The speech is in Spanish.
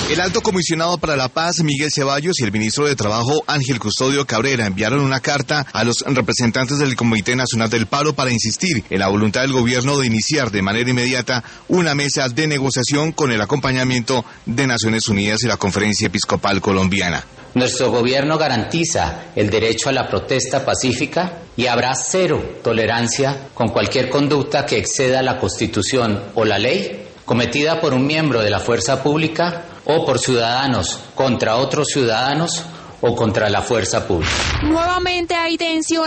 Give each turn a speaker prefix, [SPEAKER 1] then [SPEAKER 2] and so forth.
[SPEAKER 1] El alto comisionado para la paz, Miguel Ceballos, y el ministro de Trabajo, Ángel Custodio Cabrera, enviaron una carta a los representantes del Comité Nacional del Paro para insistir en la voluntad del gobierno de iniciar de manera inmediata una mesa de negociación con el acompañamiento de Naciones Unidas y la Conferencia Episcopal Colombiana.
[SPEAKER 2] Nuestro gobierno garantiza el derecho a la protesta pacífica y habrá cero tolerancia con cualquier conducta que exceda la Constitución o la ley, cometida por un miembro de la fuerza pública o por ciudadanos contra otros ciudadanos o contra la fuerza pública.
[SPEAKER 3] Nuevamente hay tensión